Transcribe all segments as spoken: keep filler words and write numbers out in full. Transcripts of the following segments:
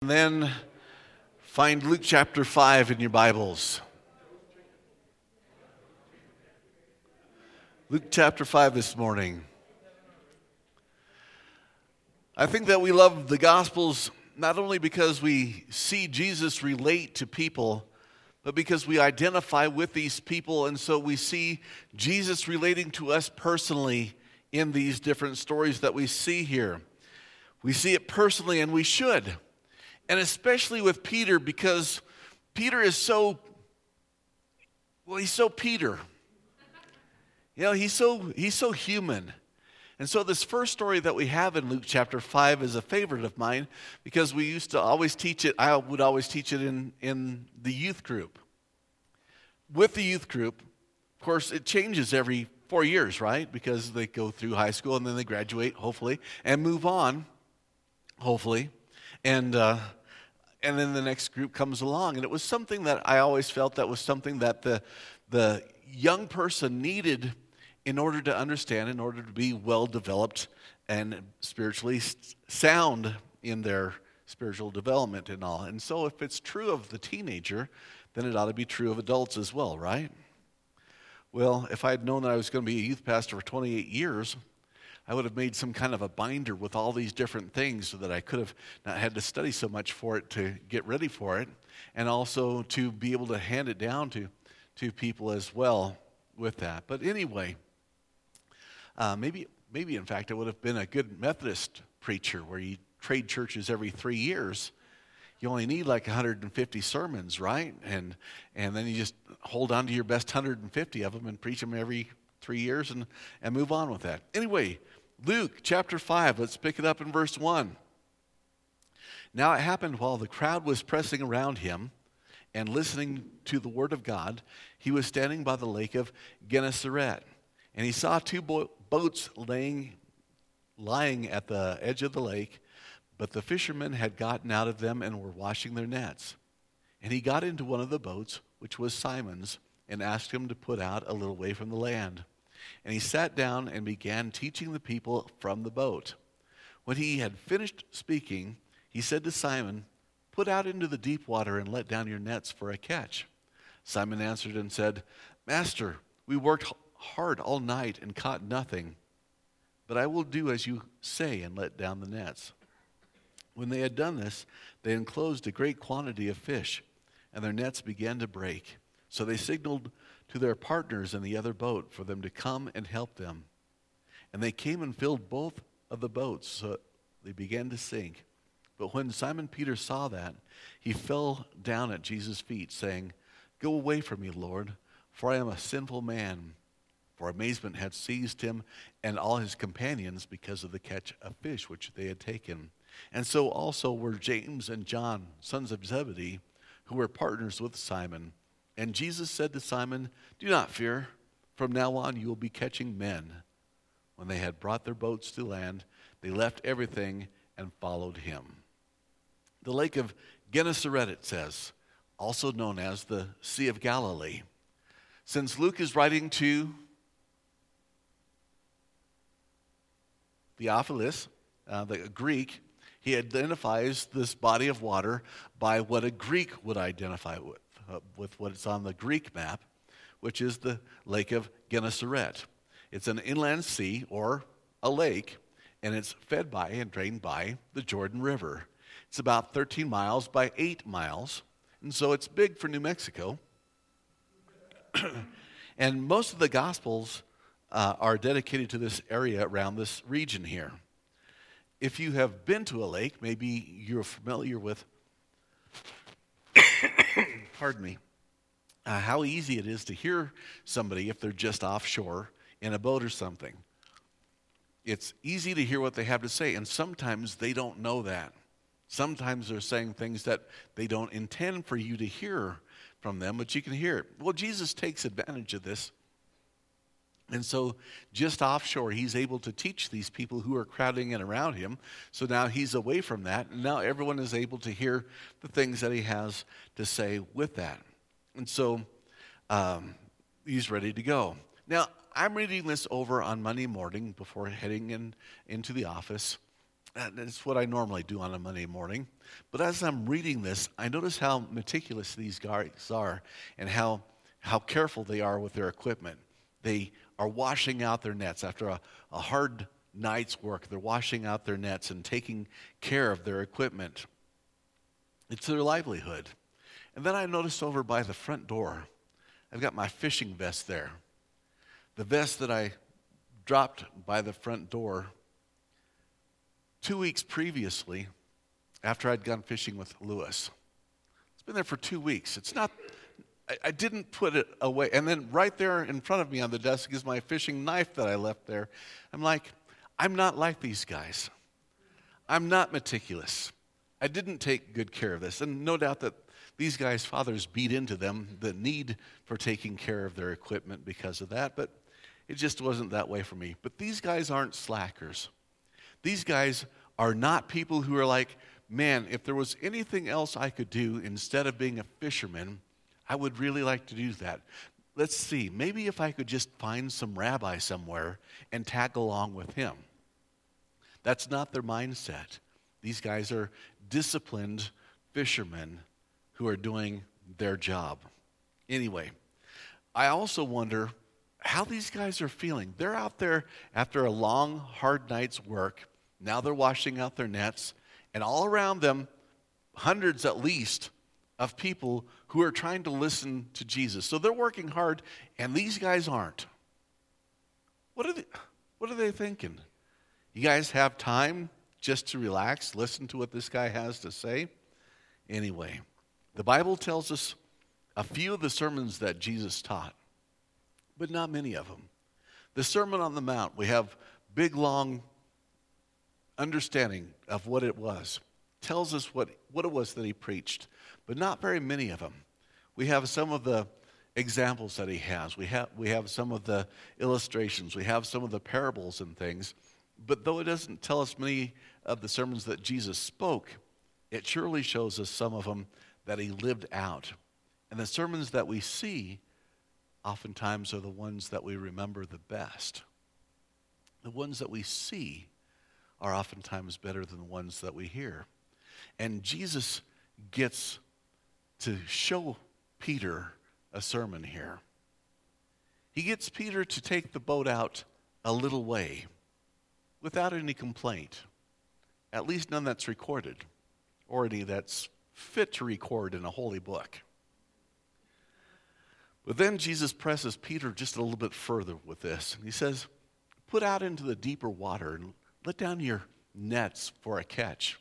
and then find Luke chapter five in your Bibles. Luke chapter five this morning. I think that we love the Gospels not only because we see Jesus relate to people, but because we identify with these people, and so we see Jesus relating to us personally in these different stories that we see here. We see it personally, and we should. And especially with Peter, because Peter is so, well, he's so Peter. You know, he's so he's so human. And so this first story that we have in Luke chapter five is a favorite of mine because we used to always teach it, I would always teach it in, in the youth group. With the youth group, of course, it changes every four years, right? Because they go through high school and then they graduate, hopefully, and move on, hopefully. And uh, and then the next group comes along. And it was something that I always felt that was something that the the young person needed in order to understand, in order to be well-developed and spiritually sound in their spiritual development and all. And so if it's true of the teenager, then it ought to be true of adults as well, right? Well, if I had known that I was going to be a youth pastor for twenty-eight years, I would have made some kind of a binder with all these different things so that I could have not had to study so much for it to get ready for it, and also to be able to hand it down to, to people as well with that. But anyway, Uh, maybe, maybe in fact, I would have been a good Methodist preacher where you trade churches every three years. You only need like one hundred fifty sermons, right? And and then you just hold on to your best one hundred fifty of them and preach them every three years and, and move on with that. Anyway, Luke chapter five, let's pick it up in verse one. Now it happened while the crowd was pressing around him and listening to the word of God, he was standing by the lake of Gennesaret. And he saw two bo- boats laying, lying at the edge of the lake, but the fishermen had gotten out of them and were washing their nets. And he got into one of the boats, which was Simon's, and asked him to put out a little way from the land. And he sat down and began teaching the people from the boat. When he had finished speaking, he said to Simon, "Put out into the deep water and let down your nets for a catch." Simon answered and said, "Master, we worked hard all night and caught nothing, but I will do as you say and let down the nets." When they had done this, they enclosed a great quantity of fish, and their nets began to break. So they signaled to their partners in the other boat for them to come and help them. And they came and filled both of the boats, so they began to sink. But when Simon Peter saw that, he fell down at Jesus' feet, saying, "Go away from me, Lord, for I am a sinful man." For amazement had seized him and all his companions because of the catch of fish which they had taken. And so also were James and John, sons of Zebedee, who were partners with Simon. And Jesus said to Simon, "Do not fear. From now on you will be catching men." When they had brought their boats to land, they left everything and followed him. The lake of Gennesaret, it says, also known as the Sea of Galilee. Since Luke is writing to Theophilus, uh, the Greek, he identifies this body of water by what a Greek would identify with, uh, with what's on the Greek map, which is the Lake of Gennesaret. It's an inland sea or a lake, and it's fed by and drained by the Jordan River. It's about thirteen miles by eight miles, and so it's big for New Mexico. And most of the Gospels Uh, are dedicated to this area around this region here. If you have been to a lake, maybe you're familiar with, pardon me, uh, how easy it is to hear somebody if they're just offshore in a boat or something. It's easy to hear what they have to say, and sometimes they don't know that. Sometimes they're saying things that they don't intend for you to hear from them, but you can hear it. Well, Jesus takes advantage of this. And so just offshore, he's able to teach these people who are crowding in around him. So now he's away from that, and now everyone is able to hear the things that he has to say with that. And so um, he's ready to go. Now, I'm reading this over on Monday morning before heading in into the office. And it's what I normally do on a Monday morning. But as I'm reading this, I notice how meticulous these guys are and how, how careful they are with their equipment. They are washing out their nets after a, a hard night's work. They're washing out their nets and taking care of their equipment. It's their livelihood. And then I noticed over by the front door, I've got my fishing vest there. The vest that I dropped by the front door two weeks previously, after I'd gone fishing with Lewis. It's been there for two weeks. It's not, I, I didn't put it away. And then right there in front of me on the desk is my fishing knife that I left there. I'm like, I'm not like these guys. I'm not meticulous. I didn't take good care of this. And no doubt that these guys' fathers beat into them the need for taking care of their equipment because of that, but it just wasn't that way for me. But these guys aren't slackers. These guys are not people who are like, man, if there was anything else I could do instead of being a fisherman, I would really like to do that. Let's see, maybe if I could just find some rabbi somewhere and tag along with him. That's not their mindset. These guys are disciplined fishermen who are doing their job. Anyway, I also wonder how these guys are feeling. They're out there after a long, hard night's work. Now they're washing out their nets, and all around them, hundreds at least of people who are trying to listen to Jesus. So they're working hard, and these guys aren't. What are they, what are they thinking? You guys have time just to relax, listen to what this guy has to say? Anyway, the Bible tells us a few of the sermons that Jesus taught, but not many of them. The Sermon on the Mount, we have big, long understanding of what it was. Tells us what, what it was that he preached, but not very many of them. We have some of the examples that he has. We have, we have some of the illustrations. We have some of the parables and things. But though it doesn't tell us many of the sermons that Jesus spoke, it surely shows us some of them that he lived out. And the sermons that we see oftentimes are the ones that we remember the best. The ones that we see are oftentimes better than the ones that we hear. And Jesus gets to show Peter a sermon here. He gets Peter to take the boat out a little way without any complaint, at least none that's recorded, or any that's fit to record in a holy book. But then Jesus presses Peter just a little bit further with this. He says, put out into the deeper water and let down your nets for a catch.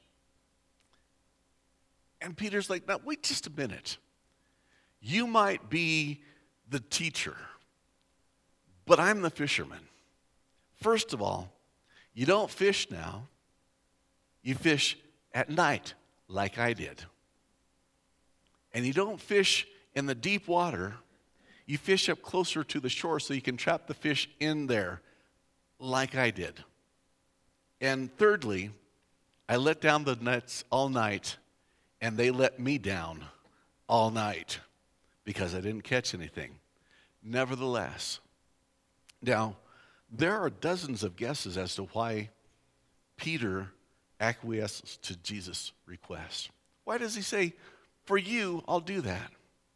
And Peter's like, now wait just a minute. You might be the teacher, but I'm the fisherman. First of all, you don't fish now. You fish at night like I did. And you don't fish in the deep water. You fish up closer to the shore so you can trap the fish in there like I did. And thirdly, I let down the nets all night, and they let me down all night because I didn't catch anything. Nevertheless, now, there are dozens of guesses as to why Peter acquiesces to Jesus' request. Why does he say, for you, I'll do that?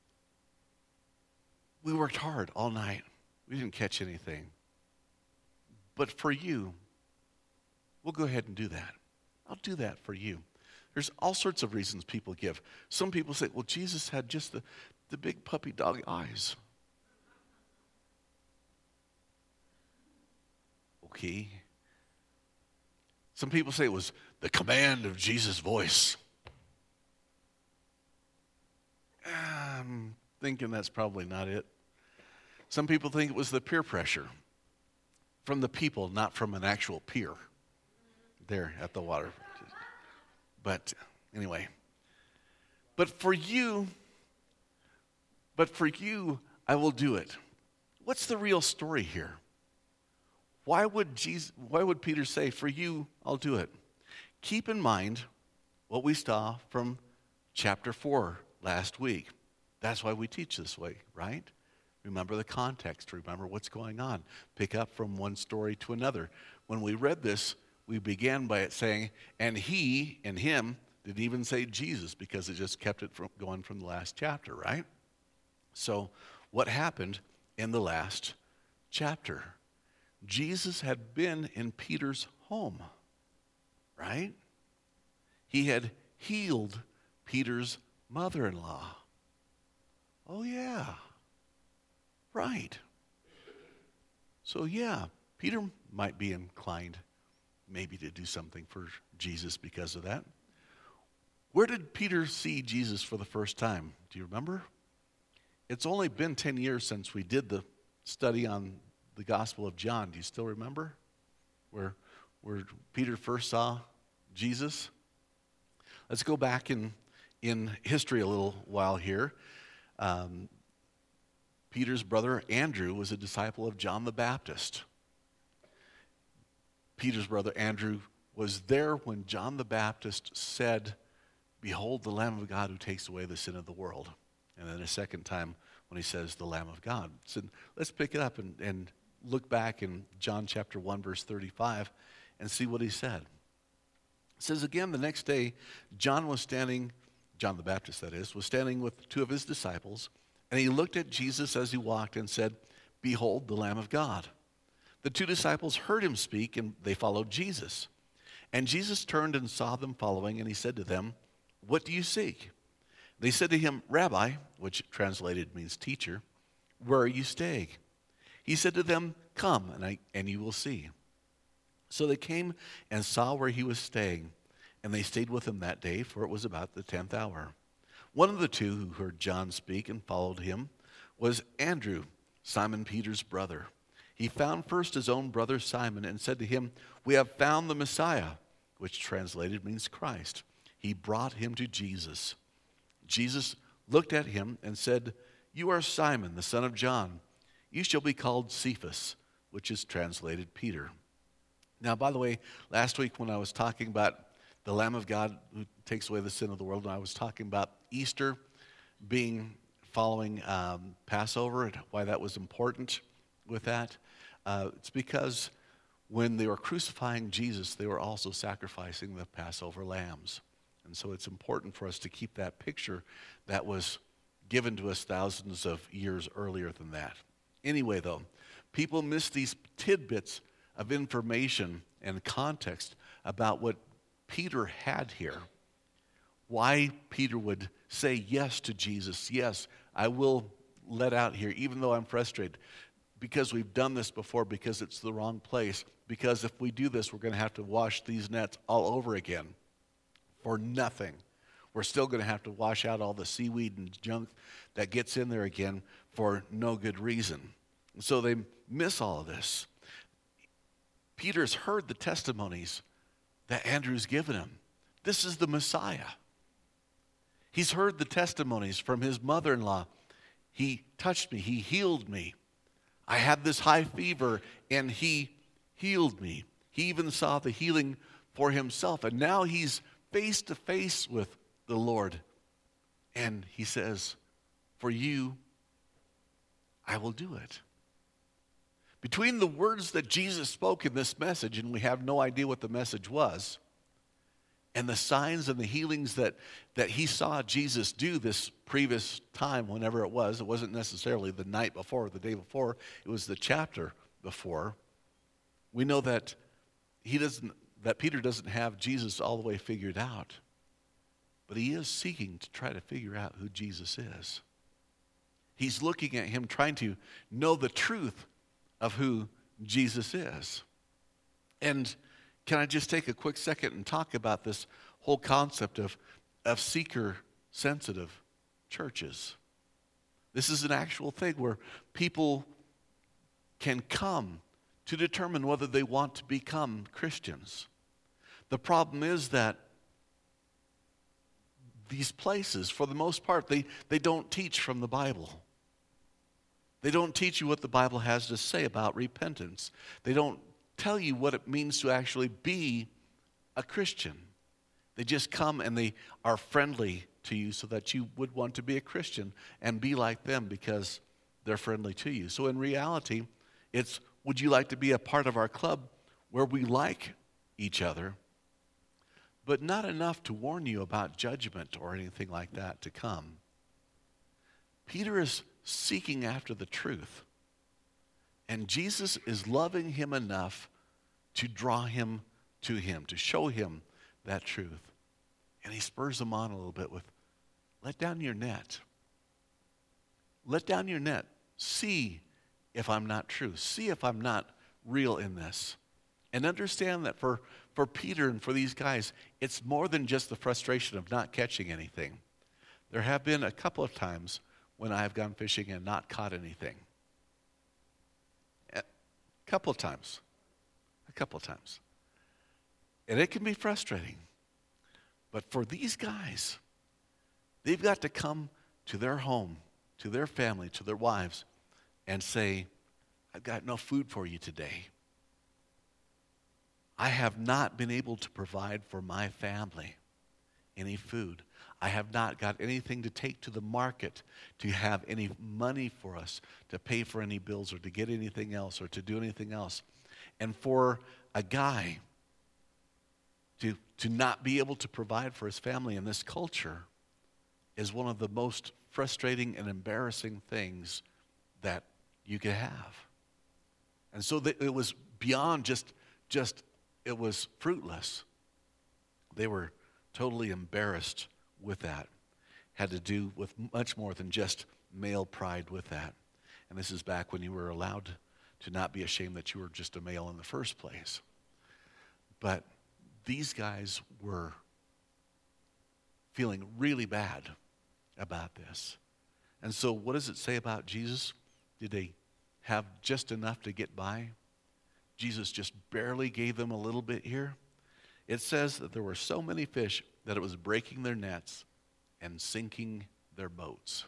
We worked hard all night. We didn't catch anything. But for you, we'll go ahead and do that. I'll do that for you. There's all sorts of reasons people give. Some people say, well, Jesus had just the, the big puppy dog eyes. Okay. Some people say it was the command of Jesus' voice. I'm thinking that's probably not it. Some people think it was the peer pressure from the people, not from an actual peer there at the water. But anyway, but for you, but for you, I will do it. What's the real story here? Why would Jesus, why would Peter say, for you, I'll do it? Keep in mind what we saw from chapter four last week. That's why we teach this way, right? Remember the context. Remember what's going on. Pick up from one story to another. When we read this, we began by it saying, and he and him didn't even say Jesus because it just kept it from going from the last chapter, right? So what happened in the last chapter? Jesus had been in Peter's home, right? He had healed Peter's mother-in-law. Oh, yeah. Right. So, yeah, Peter might be inclined maybe to do something for Jesus because of that. Where did Peter see Jesus for the first time? Do you remember? It's only been ten years since we did the study on the Gospel of John. Do you still remember where, where Peter first saw Jesus? Let's go back in, in history a little while here. Um, Peter's brother Andrew was a disciple of John the Baptist. Peter's brother Andrew was there when John the Baptist said, "Behold the Lamb of God who takes away the sin of the world." And then a second time when he says the Lamb of God. So let's pick it up and, and look back in John chapter one, verse thirty-five, and see what he said. It says, again, the next day, John was standing, John the Baptist that is, was standing with two of his disciples, and he looked at Jesus as he walked and said, "Behold the Lamb of God." The two disciples heard him speak, and they followed Jesus. And Jesus turned and saw them following, and he said to them, "What do you seek?" They said to him, "Rabbi," which translated means teacher, "where are you staying?" He said to them, "Come, and, I, and you will see." So they came and saw where he was staying, and they stayed with him that day, for it was about the tenth hour. One of the two who heard John speak and followed him was Andrew, Simon Peter's brother. He found first his own brother Simon and said to him, "We have found the Messiah," which translated means Christ. He brought him to Jesus. Jesus looked at him and said, "You are Simon, the son of John. You shall be called Cephas," which is translated Peter. Now, by the way, last week when I was talking about the Lamb of God who takes away the sin of the world, and I was talking about Easter being following um, Passover and why that was important with that, uh, it's because when they were crucifying Jesus, they were also sacrificing the Passover lambs. And so it's important for us to keep that picture that was given to us thousands of years earlier than that. Anyway, though, people miss these tidbits of information and context about what Peter had here. Why Peter would say yes to Jesus. Yes, I will let out here, even though I'm frustrated. Because we've done this before, because it's the wrong place. Because if we do this, we're going to have to wash these nets all over again. For nothing. We're still going to have to wash out all the seaweed and junk that gets in there again for no good reason. And so they miss all of this. Peter's heard the testimonies that Andrew's given him. This is the Messiah. He's heard the testimonies from his mother-in-law. He touched me. He healed me. I had this high fever, and he healed me. He even saw the healing for himself. And now he's face to face with the Lord. And he says, "For you, I will do it." Between the words that Jesus spoke in this message, and we have no idea what the message was, and the signs and the healings that, that he saw Jesus do this previous time, whenever it was, it wasn't necessarily the night before or the day before, it was the chapter before, we know that he doesn't that Peter doesn't have Jesus all the way figured out. But he is seeking to try to figure out who Jesus is. He's looking at him, trying to know the truth of who Jesus is. And can I just take a quick second and talk about this whole concept of, of seeker-sensitive churches? This is an actual thing where people can come to determine whether they want to become Christians. The problem is that these places, for the most part, they, they don't teach from the Bible. They don't teach you what the Bible has to say about repentance. They don't tell you what it means to actually be a Christian. They just come and they are friendly to you so that you would want to be a Christian and be like them because they're friendly to you. So in reality, it's, would you like to be a part of our club where we like each other, but not enough to warn you about judgment or anything like that to come. Peter is seeking after the truth, and Jesus is loving him enough to draw him to him, to show him that truth. And he spurs him on a little bit with, let down your net. Let down your net. See if I'm not true. See if I'm not real in this. And understand that for, for Peter and for these guys, it's more than just the frustration of not catching anything. There have been a couple of times when I have gone fishing and not caught anything. A couple of times. A couple of times. And it can be frustrating. But for these guys, they've got to come to their home, to their family, to their wives, and say, I've got no food for you today. I have not been able to provide for my family any food. I have not got anything to take to the market to have any money for us to pay for any bills or to get anything else or to do anything else. And for a guy to, to not be able to provide for his family in this culture is one of the most frustrating and embarrassing things that you could have. And so th- it was beyond just, just, it was fruitless. They were totally embarrassed with that. Had to do with much more than just male pride with that. And this is back when you were allowed to not be ashamed that you were just a male in the first place. But these guys were feeling really bad about this. And so what does it say about Jesus? Did they have just enough to get by? Jesus just barely gave them a little bit here. It says that there were so many fish that it was breaking their nets and sinking their boats.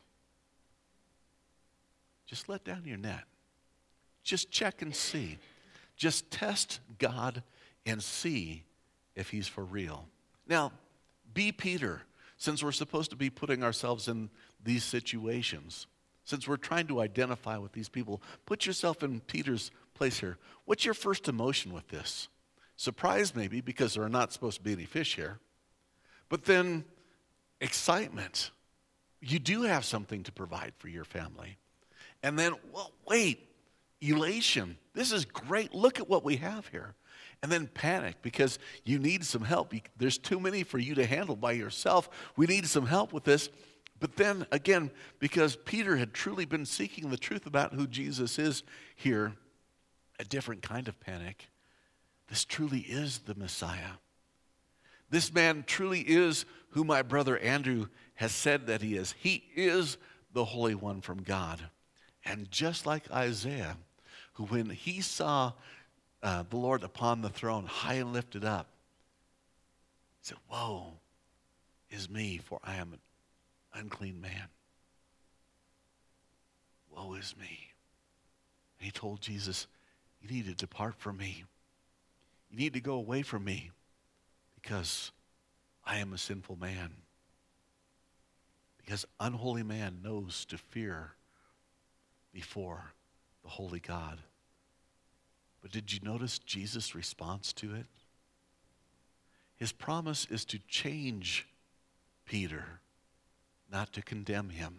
Just let down your net. Just check and see. Just test God and see if he's for real. Now, be Peter, since we're supposed to be putting ourselves in these situations. Since we're trying to identify with these people, put yourself in Peter's place here. What's your first emotion with this? Surprise maybe, because there are not supposed to be any fish here. But then excitement. You do have something to provide for your family. And then, well, wait, elation. This is great. Look at what we have here. And then panic because you need some help. There's too many for you to handle by yourself. We need some help with this. But then again, because Peter had truly been seeking the truth about who Jesus is here, a different kind of panic. This truly is the Messiah. This man truly is who my brother Andrew has said that he is. He is the Holy One from God. And just like Isaiah, who when he saw uh, the Lord upon the throne, high and lifted up, he said, woe is me, for I am an unclean man. Woe is me. And he told Jesus, you need to depart from me. You need to go away from me because I am a sinful man. Because unholy man knows to fear before the holy God. But did you notice Jesus' response to it? His promise is to change Peter, not to condemn him.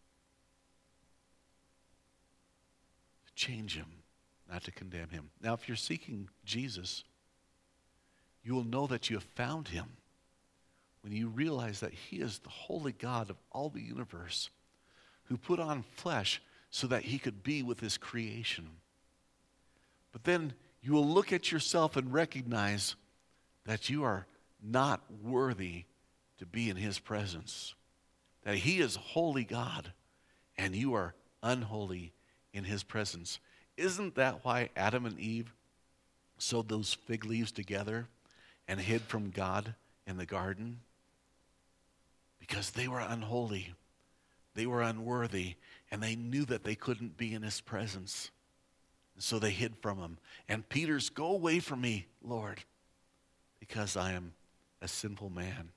To change him, not to condemn him. Now, if you're seeking Jesus, you will know that you have found him when you realize that he is the holy God of all the universe who put on flesh so that he could be with his creation. But then you will look at yourself and recognize that you are not worthy to be in his presence. That he is holy God and you are unholy in his presence. Isn't that why Adam and Eve sewed those fig leaves together and hid from God in the garden? Because they were unholy. They were unworthy, and they knew that they couldn't be in his presence. And so they hid from him. And Peter's, go away from me, Lord, because I am a sinful man.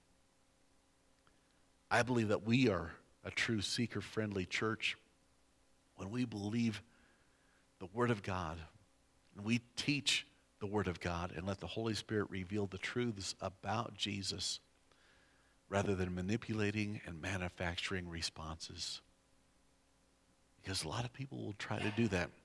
I believe that we are a true seeker-friendly church when we believe the Word of God and we teach the Word of God and let the Holy Spirit reveal the truths about Jesus rather than manipulating and manufacturing responses. Because a lot of people will try to do that.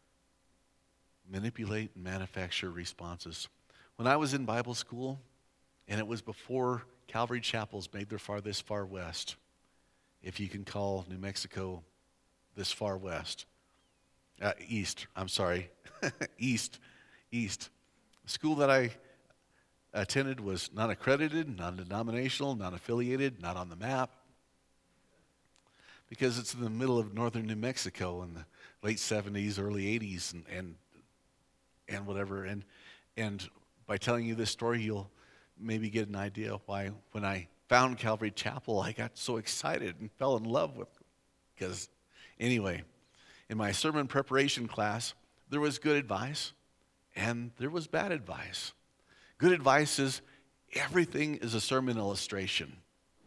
Manipulate and manufacture responses. When I was in Bible school, and it was before Calvary Chapels made their far this far west, if you can call New Mexico this far west, uh, east, I'm sorry, east, east. The school that I attended was non-accredited, non-denominational, non-affiliated, not on the map, because it's in the middle of northern New Mexico in the late seventies, early eighties, and and, and whatever. And and by telling you this story, you'll maybe get an idea why when I found Calvary Chapel, I got so excited and fell in love with it. Because anyway, in my sermon preparation class, there was good advice and there was bad advice. Good advice is everything is a sermon illustration.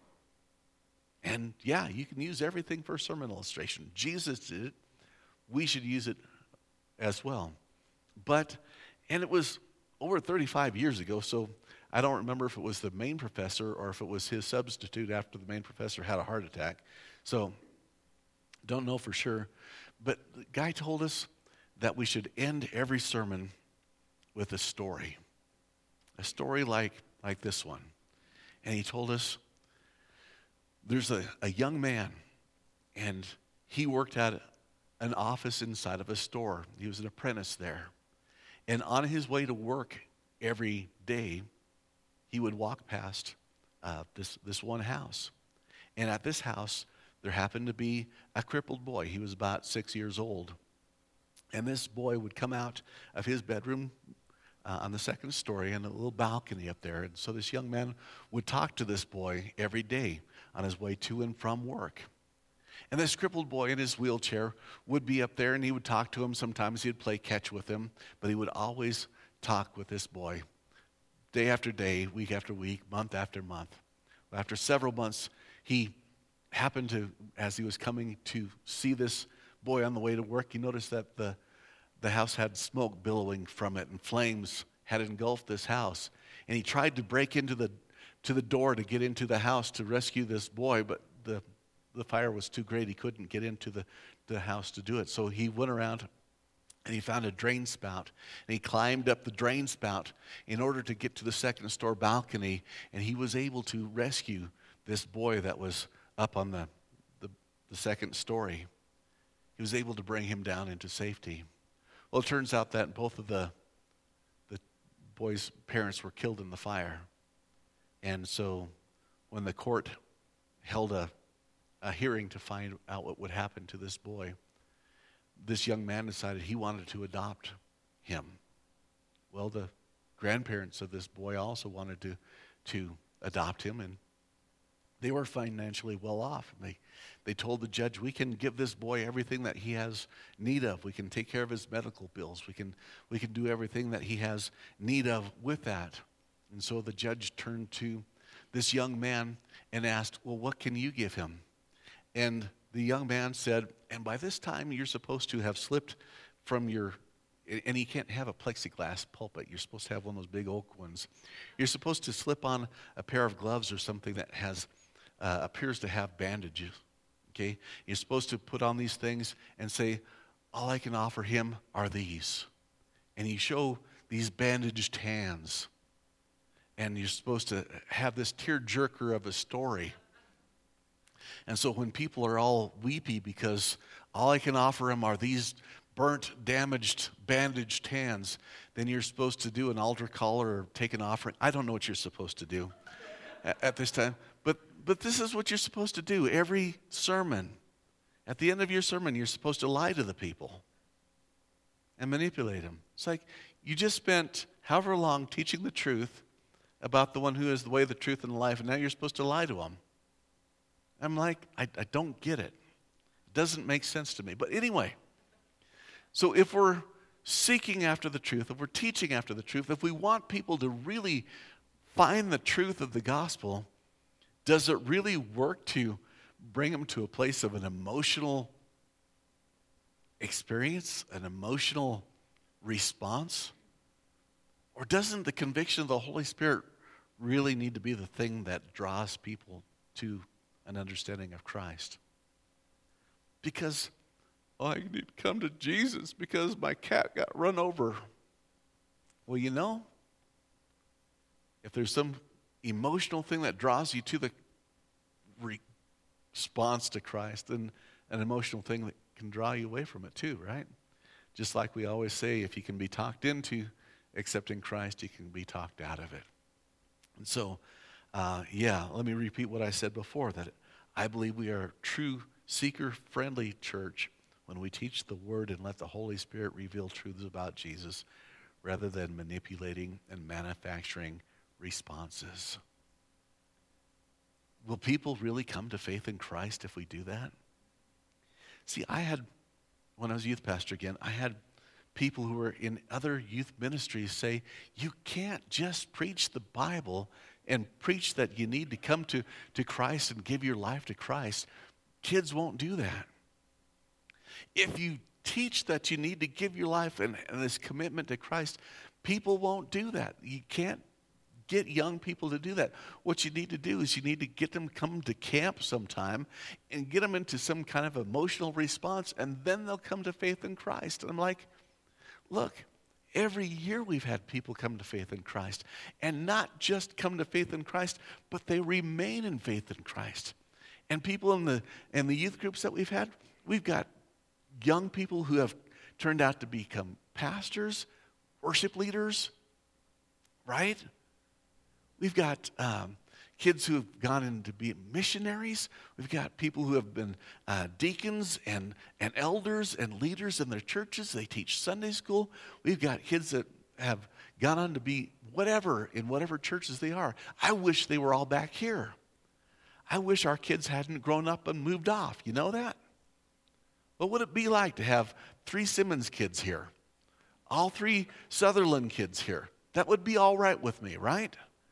And yeah, you can use everything for a sermon illustration. Jesus did it. We should use it as well. But, and it was over thirty-five years ago, so I don't remember if it was the main professor or if it was his substitute after the main professor had a heart attack. So, don't know for sure. But the guy told us that we should end every sermon with a story. A story like, like this one. And he told us there's a, a young man, and he worked at an office inside of a store. He was an apprentice there. And on his way to work every day, he would walk past uh, this, this one house. And at this house, there happened to be a crippled boy. He was about six years old. And this boy would come out of his bedroom uh, on the second story and a little balcony up there. And so this young man would talk to this boy every day on his way to and from work. And this crippled boy in his wheelchair would be up there, and he would talk to him. Sometimes he'd play catch with him, but he would always talk with this boy day after day, week after week, month after month. After several months, he happened to, as he was coming to see this boy on the way to work, he noticed that the, the house had smoke billowing from it, and flames had engulfed this house. And he tried to break into the to the door to get into the house to rescue this boy, but the the fire was too great. He couldn't get into the, the house to do it. So he went around and he found a drain spout. And he climbed up the drain spout in order to get to the second store balcony. And he was able to rescue this boy that was up on the, the, the second story. He was able to bring him down into safety. Well, it turns out that both of the, the boy's parents were killed in the fire. And so when the court held a a hearing to find out what would happen to this boy, this young man decided he wanted to adopt him. Well, the grandparents of this boy also wanted to, to adopt him, and they were financially well off. And they, they told the judge, we can give this boy everything that he has need of. We can take care of his medical bills. We can, we can do everything that he has need of with that. And so the judge turned to this young man and asked, well, what can you give him? And the young man said, and by this time you're supposed to have slipped from your, and you can't have a plexiglass pulpit. You're supposed to have one of those big oak ones. You're supposed to slip on a pair of gloves or something that has, uh, appears to have bandages, okay? You're supposed to put on these things and say, all I can offer him are these. And you show these bandaged hands. And you're supposed to have this tear-jerker of a story. And so when people are all weepy because all I can offer them are these burnt, damaged, bandaged hands, then you're supposed to do an altar call or take an offering. I don't know what you're supposed to do at, at this time, but but this is what you're supposed to do. Every sermon, at the end of your sermon, you're supposed to lie to the people and manipulate them. It's like you just spent however long teaching the truth about the one who is the way, the truth, and the life, and now you're supposed to lie to them. I'm like, I, I don't get it. It doesn't make sense to me. But anyway, so if we're seeking after the truth, if we're teaching after the truth, if we want people to really find the truth of the gospel, does it really work to bring them to a place of an emotional experience, an emotional response? Or doesn't the conviction of the Holy Spirit really need to be the thing that draws people to an understanding of Christ? Because, oh, I need to come to Jesus because my cat got run over. Well, you know, if there's some emotional thing that draws you to the response to Christ, then an emotional thing that can draw you away from it too, right? Just like we always say, if you can be talked into accepting Christ, you can be talked out of it. And so, uh, yeah, let me repeat what I said before, that I believe we are a true seeker-friendly church when we teach the Word and let the Holy Spirit reveal truths about Jesus rather than manipulating and manufacturing responses. Will people really come to faith in Christ if we do that? See, I had, when I was youth pastor again, I had people who were in other youth ministries say, you can't just preach the Bible and preach that you need to come to, to Christ and give your life to Christ. Kids won't do that. If you teach that you need to give your life and, and this commitment to Christ, people won't do that. You can't get young people to do that. What you need to do is you need to get them to come to camp sometime and get them into some kind of emotional response, and then they'll come to faith in Christ. And I'm like, look, every year we've had people come to faith in Christ, and not just come to faith in Christ, but they remain in faith in Christ. And people in the in the youth groups that we've had, we've got young people who have turned out to become pastors, worship leaders, right? We've got um, kids who have gone in to be missionaries. We've got people who have been uh, deacons and, and elders and leaders in their churches. They teach Sunday school. We've got kids that have gone on to be whatever in whatever churches they are. I wish they were all back here. I wish our kids hadn't grown up and moved off. You know that? What would it be like to have three Simmons kids here? All three Sutherland kids here? That would be all right with me, right?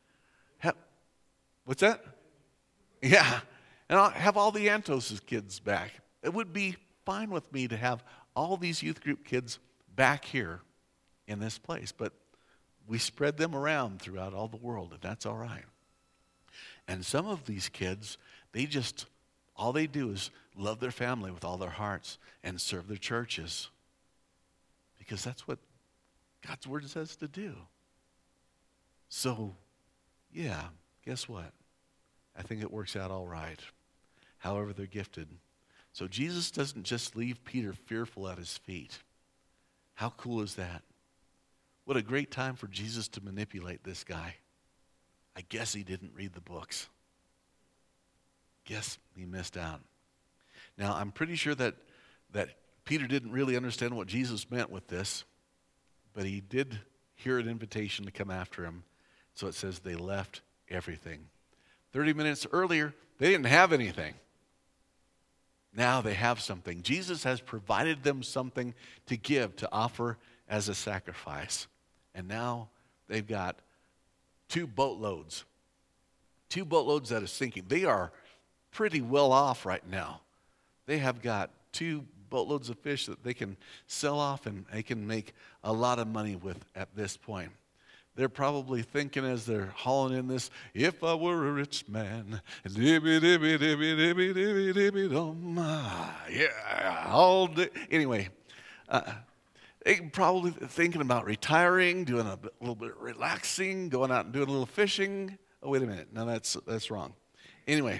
What's that? Yeah. And I'll have all the Antos' kids back. It would be fine with me to have all these youth group kids back here in this place. But we spread them around throughout all the world, and that's all right. And some of these kids, they just, all they do is love their family with all their hearts and serve their churches. Because that's what God's Word says to do. So, yeah. Guess what? I think it works out all right, however they're gifted. So Jesus doesn't just leave Peter fearful at his feet. How cool is that? What a great time for Jesus to manipulate this guy. I guess he didn't read the books. Guess he missed out. Now, I'm pretty sure that, that Peter didn't really understand what Jesus meant with this, but he did hear an invitation to come after him. So it says they left everything. thirty minutes earlier, they didn't have anything. Now they have something. Jesus has provided them something to give, to offer as a sacrifice. And now they've got two boatloads. Two boatloads that are sinking. They are pretty well off right now. They have got two boatloads of fish that they can sell off and they can make a lot of money with at this point. They're probably thinking as they're hauling in this, if I were a rich man, dibby, dibby, dibby, dibby, dibby, dibby, dum, yeah, all day. Anyway, uh, they're probably thinking about retiring, doing a, bit, a little bit of relaxing, going out and doing a little fishing. Oh, wait a minute. No, that's that's wrong. Anyway,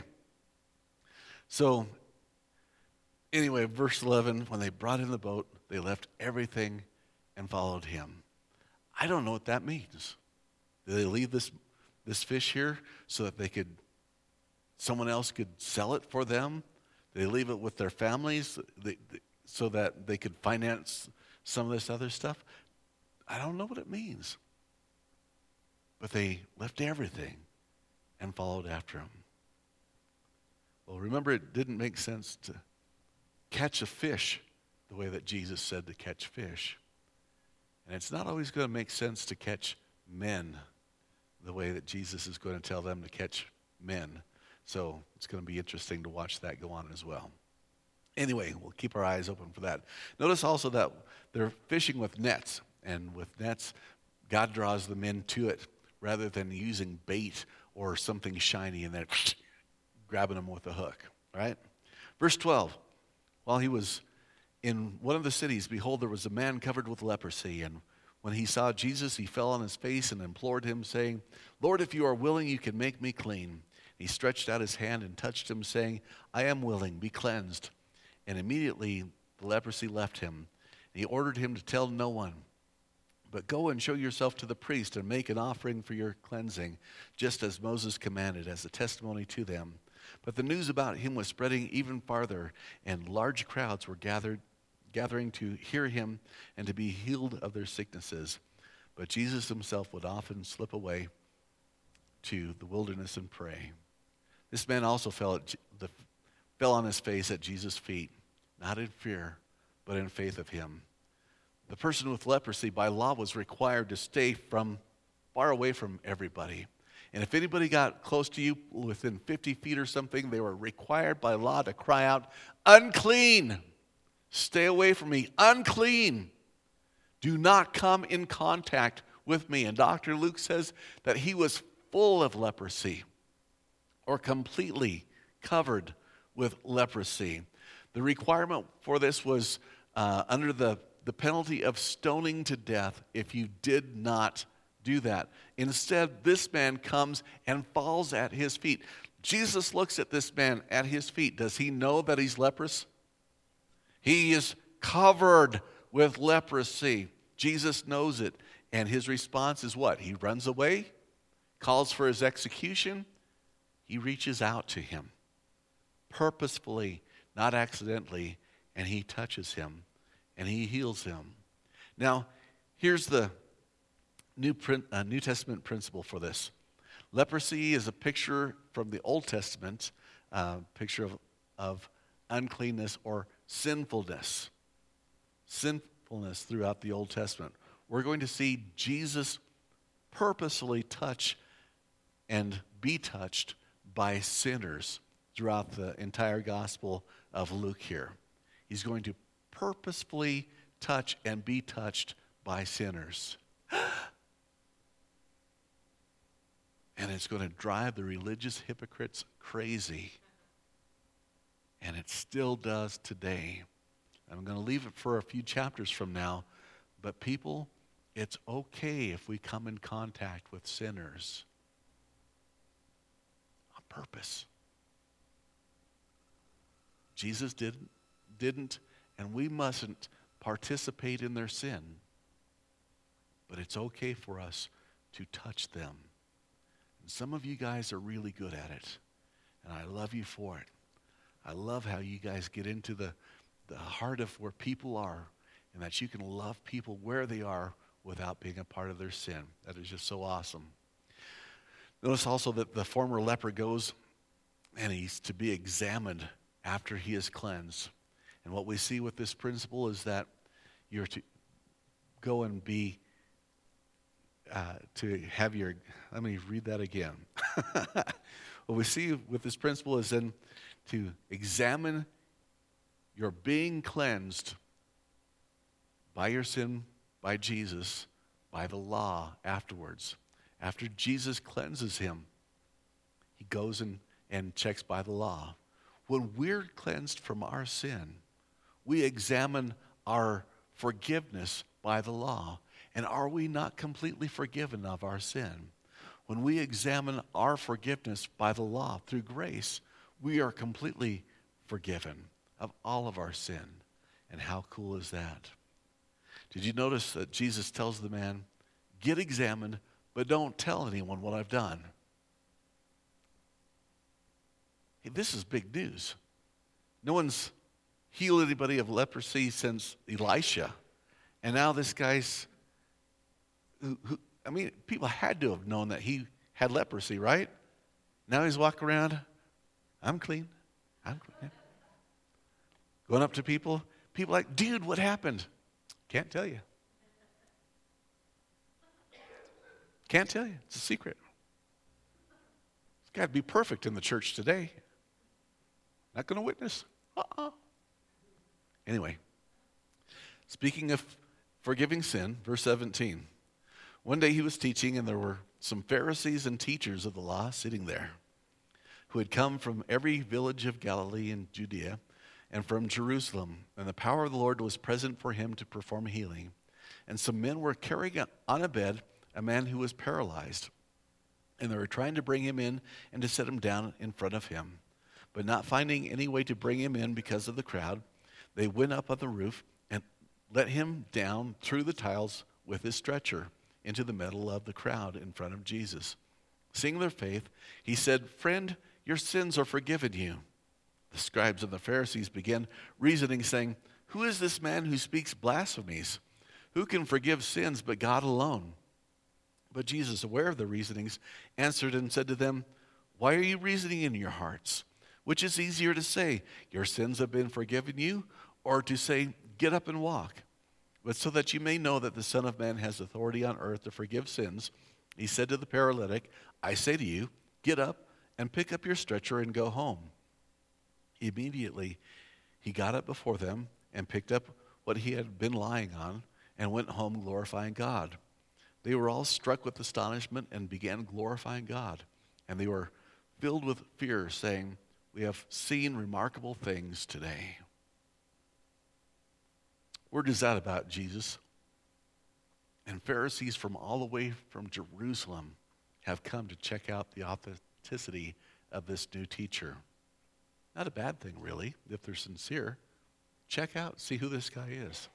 so, anyway, verse eleven, when they brought in the boat, they left everything and followed him. I don't know what that means. Did they leave this this fish here so that they could, someone else could sell it for them? Did they leave it with their families they, they, so that they could finance some of this other stuff? I don't know what it means. But they left everything and followed after him. Well, remember, it didn't make sense to catch a fish the way that Jesus said to catch fish. And it's not always going to make sense to catch men the way that Jesus is going to tell them to catch men. So it's going to be interesting to watch that go on as well. Anyway, we'll keep our eyes open for that. Notice also that they're fishing with nets. And with nets, God draws them into it rather than using bait or something shiny and then grabbing them with a hook, right? Verse twelve, while he was in one of the cities, behold, there was a man covered with leprosy. And when he saw Jesus, he fell on his face and implored him, saying, Lord, if you are willing, you can make me clean. He stretched out his hand and touched him, saying, I am willing, be cleansed. And immediately the leprosy left him. He ordered him to tell no one, but go and show yourself to the priest and make an offering for your cleansing, just as Moses commanded, as a testimony to them. But the news about him was spreading even farther, and large crowds were gathered, gathering to hear him and to be healed of their sicknesses. But Jesus himself would often slip away to the wilderness and pray. This man also fell, at the, fell on his face at Jesus' feet, not in fear, but in faith of him. The person with leprosy by law was required to stay from far away from everybody. And if anybody got close to you within fifty feet or something, they were required by law to cry out, unclean, stay away from me, unclean. Do not come in contact with me. And Doctor Luke says that he was full of leprosy or completely covered with leprosy. The requirement for this was uh, under the the penalty of stoning to death if you did not do that. Instead, this man comes and falls at his feet. Jesus looks at this man at his feet. Does he know that he's leprous? He is covered with leprosy. Jesus knows it. And his response is what? He runs away, calls for his execution. He reaches out to him purposefully, not accidentally, and he touches him. And he heals him. Now, here's the New, uh, New Testament principle for this. Leprosy is a picture from the Old Testament, uh, picture of, of uncleanness or sinfulness. Sinfulness throughout the Old Testament. We're going to see Jesus purposely touch and be touched by sinners throughout the entire Gospel of Luke here. He's going to purposefully touch and be touched by sinners. And it's going to drive the religious hypocrites crazy. And it still does today. I'm going to leave it for a few chapters from now. But people, it's okay if we come in contact with sinners on purpose. Jesus didn't, didn't And we mustn't participate in their sin. But it's okay for us to touch them. And some of you guys are really good at it. And I love you for it. I love how you guys get into the, the heart of where people are. And that you can love people where they are without being a part of their sin. That is just so awesome. Notice also that the former leper goes and he's to be examined after he is cleansed. And what we see with this principle is that you're to go and be, uh, to have your, let me read that again. What we see with this principle is then to examine your being cleansed by your sin, by Jesus, by the law afterwards. After Jesus cleanses him, he goes and, and checks by the law. When we're cleansed from our sin, we examine our forgiveness by the law. And are we not completely forgiven of our sin? When we examine our forgiveness by the law through grace, we are completely forgiven of all of our sin. And how cool is that? Did you notice that Jesus tells the man, get examined, but don't tell anyone what I've done? Hey, this is big news. No one's healed anybody of leprosy since Elisha. And now this guy's, who, who, I mean, people had to have known that he had leprosy, right? Now he's walking around, I'm clean. I'm clean. Going up to people, people like, dude, what happened? Can't tell you. Can't tell you. It's a secret. It's got to be perfect in the church today. Not going to witness. Uh-uh. Anyway, speaking of forgiving sin, verse seventeen. One day he was teaching, and there were some Pharisees and teachers of the law sitting there who had come from every village of Galilee and Judea and from Jerusalem. And the power of the Lord was present for him to perform healing. And some men were carrying on a bed a man who was paralyzed. And they were trying to bring him in and to set him down in front of him. But not finding any way to bring him in because of the crowd, they went up on the roof and let him down through the tiles with his stretcher into the middle of the crowd in front of Jesus. Seeing their faith, he said, "Friend, your sins are forgiven you." The scribes and the Pharisees began reasoning, saying, "Who is this man who speaks blasphemies? Who can forgive sins but God alone?" But Jesus, aware of the reasonings, answered and said to them, "Why are you reasoning in your hearts? Which is easier to say, 'Your sins have been forgiven you,' or to say, 'Get up and walk'? But so that you may know that the Son of Man has authority on earth to forgive sins," he said to the paralytic, "I say to you, get up and pick up your stretcher and go home." Immediately he got up before them and picked up what he had been lying on and went home glorifying God. They were all struck with astonishment and began glorifying God. And they were filled with fear, saying, "We have seen remarkable things today." Word is out about Jesus. And Pharisees from all the way from Jerusalem have come to check out the authenticity of this new teacher. Not a bad thing, really, if they're sincere. Check out, see who this guy is.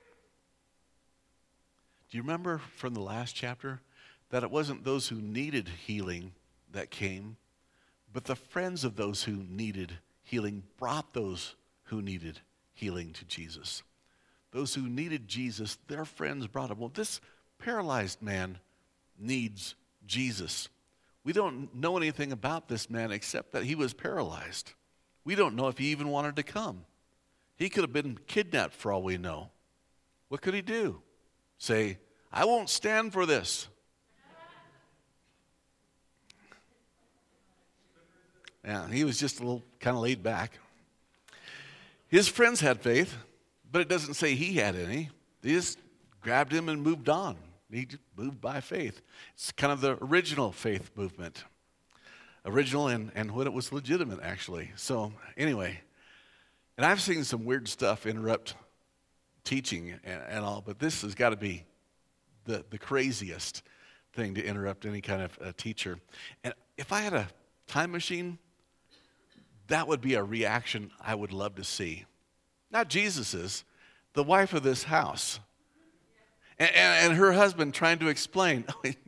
Do you remember from the last chapter that it wasn't those who needed healing that came, but the friends of those who needed healing brought those who needed healing to Jesus? Those who needed Jesus, their friends brought him. Well, this paralyzed man needs Jesus. We don't know anything about this man except that he was paralyzed. We don't know if he even wanted to come. He could have been kidnapped for all we know. What could he do? Say, "I won't stand for this." Yeah, he was just a little kind of laid back. His friends had faith, but it doesn't say he had any. They just grabbed him and moved on. He just moved by faith. It's kind of the original faith movement. Original and, and when it was legitimate, actually. So anyway, and I've seen some weird stuff interrupt teaching and, and all, but this has got to be the, the craziest thing to interrupt any kind of uh, teacher. And if I had a time machine, that would be a reaction I would love to see. Not Jesus's, the wife of this house. And, and, and her husband trying to explain.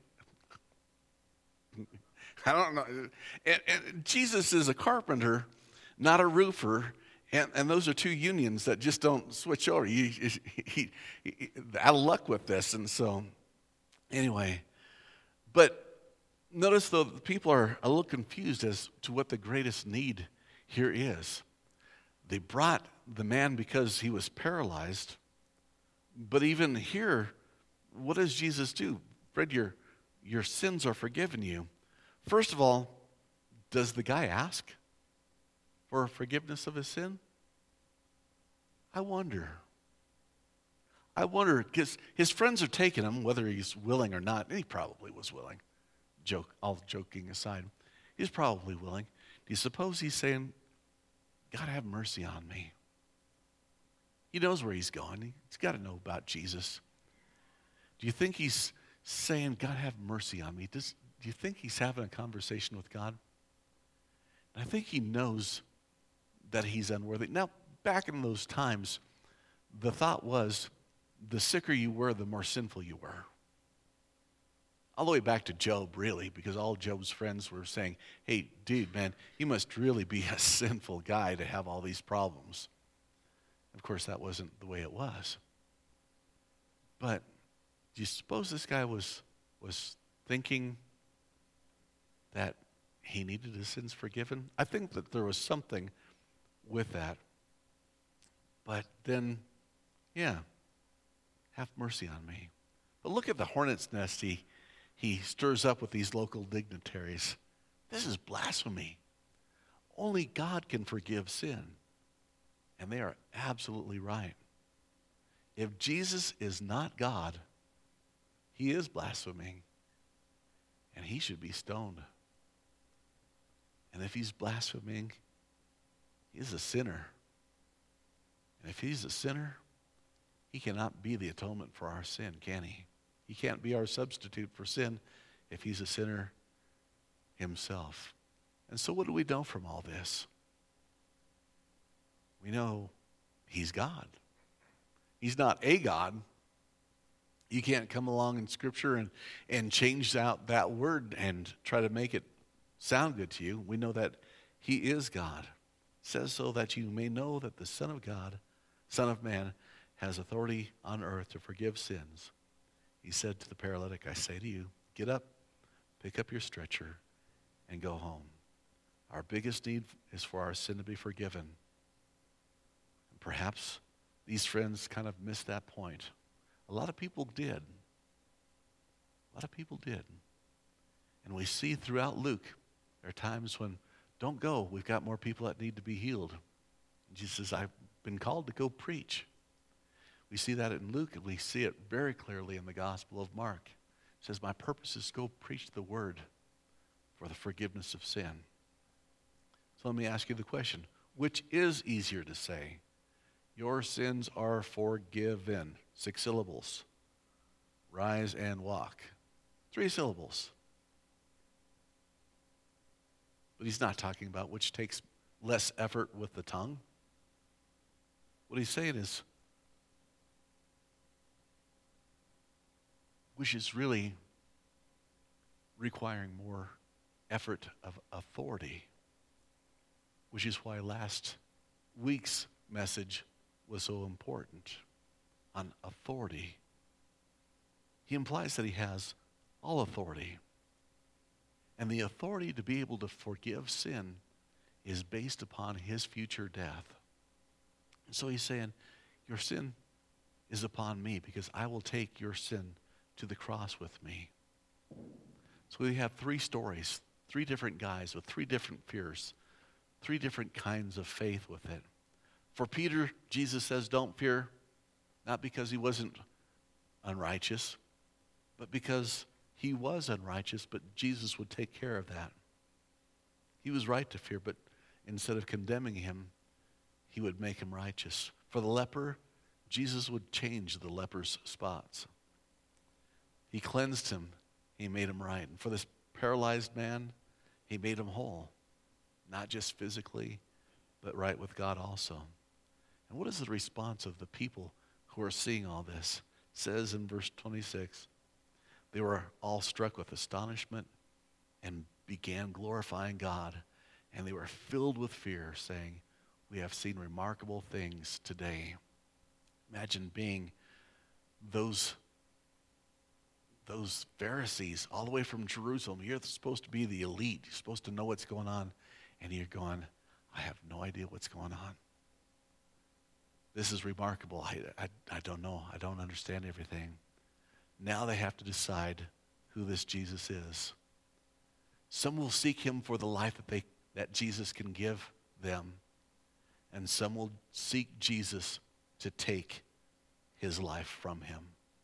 I don't know. And, and Jesus is a carpenter, not a roofer. And, and those are two unions that just don't switch over. He, he, he, he, out of luck with this. And so, anyway. But notice, though, the people are a little confused as to what the greatest need here is. They brought the man because he was paralyzed. But even here, what does Jesus do? Fred, your, your sins are forgiven you. First of all, does the guy ask for forgiveness of his sin? I wonder. I wonder, because his friends are taking him, whether he's willing or not, and he probably was willing, joke, all joking aside. He's probably willing. Do you suppose he's saying, "God, have mercy on me"? He knows where he's going. He's got to know about Jesus. Do you think he's saying, "God, have mercy on me"? Does, do you think he's having a conversation with God? And I think he knows that he's unworthy. Now, back in those times, the thought was, the sicker you were, the more sinful you were. All the way back to Job, really, because all Job's friends were saying, "Hey, dude, man, you must really be a sinful guy to have all these problems." Of course, that wasn't the way it was. But do you suppose this guy was, was thinking that he needed his sins forgiven? I think that there was something with that. But then, yeah, have mercy on me. But look at the hornet's nest he, he stirs up with these local dignitaries. This is blasphemy. Only God can forgive sin. And they are absolutely right. If Jesus is not God, he is blaspheming, and he should be stoned. And if he's blaspheming, he's a sinner. And if he's a sinner, he cannot be the atonement for our sin, can he? He can't be our substitute for sin if he's a sinner himself. And so what do we know from all this? We know he's God. He's not a God. You can't come along in Scripture and, and change out that word and try to make it sound good to you. We know that he is God. It says so that you may know that the Son of God, Son of Man, has authority on earth to forgive sins. He said to the paralytic, I say to you, get up, pick up your stretcher, and go home. Our biggest need is for our sin to be forgiven. And perhaps these friends kind of missed that point. A lot of people did. A lot of people did. And we see throughout Luke, there are times when, don't go, we've got more people that need to be healed. And Jesus says, I've been called to go preach. We see that in Luke, and we see it very clearly in the Gospel of Mark. It says, my purpose is to go preach the word for the forgiveness of sin. So let me ask you the question, which is easier to say? Your sins are forgiven. Six syllables. Rise and walk. Three syllables. But he's not talking about which takes less effort with the tongue. What he's saying is, which is really requiring more effort of authority, which is why last week's message was so important on authority. He implies that he has all authority. And the authority to be able to forgive sin is based upon his future death. And so he's saying, your sin is upon me because I will take your sin to the cross with me. So we have three stories, three different guys with three different fears, three different kinds of faith with it. For Peter, Jesus says, don't fear, not because he wasn't unrighteous, but because he was unrighteous, but Jesus would take care of that. He was right to fear, but instead of condemning him, he would make him righteous. For the leper, Jesus would change the leper's spots. He cleansed him. He made him right. And for this paralyzed man, he made him whole. Not just physically, but right with God also. And what is the response of the people who are seeing all this? It says in verse twenty-six, they were all struck with astonishment and began glorifying God. And they were filled with fear, saying, we have seen remarkable things today. Imagine being those Those Pharisees all the way from Jerusalem. You're supposed to be the elite. You're supposed to know what's going on. And you're going, I have no idea what's going on. This is remarkable. I, I, I don't know. I don't understand everything. Now they have to decide who this Jesus is. Some will seek him for the life that, they, that Jesus can give them. And some will seek Jesus to take his life from him.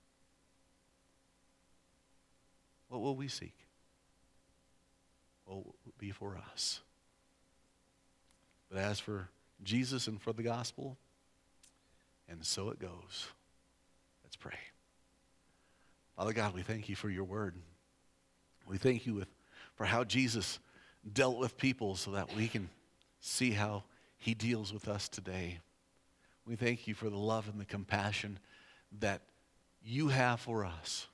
What will we seek? What will be for us? But as for Jesus and for the gospel, and so it goes. Let's pray. Father God, we thank you for your word. We thank you with, for how Jesus dealt with people so that we can see how he deals with us today. We thank you for the love and the compassion that you have for us.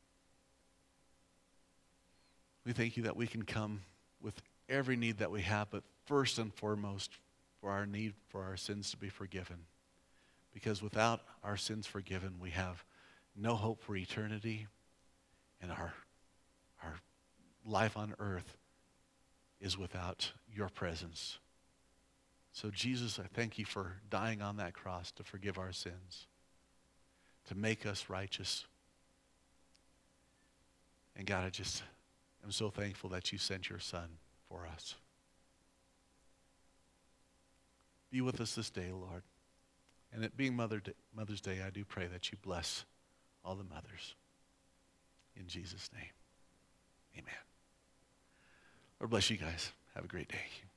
We thank you that we can come with every need that we have, but first and foremost, for our need for our sins to be forgiven. Because without our sins forgiven, we have no hope for eternity, and our, our life on earth is without your presence. So Jesus, I thank you for dying on that cross to forgive our sins, to make us righteous. And God, I just am so thankful that you sent your Son for us. Be with us this day, Lord. And it being Mother Day, Mother's Day, I do pray that you bless all the mothers. in Jesus' name. Amen. Lord bless you guys. Have a great day.